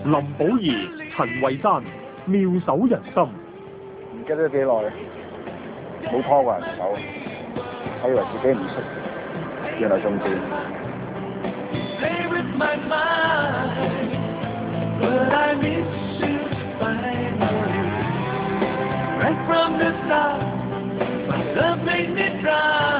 林保怡、陳慧珊妙手仁心。 唔記得咗幾耐，冇拖過人手，我以為自己唔識，原來仲掂。 Right from the start, my love made me try.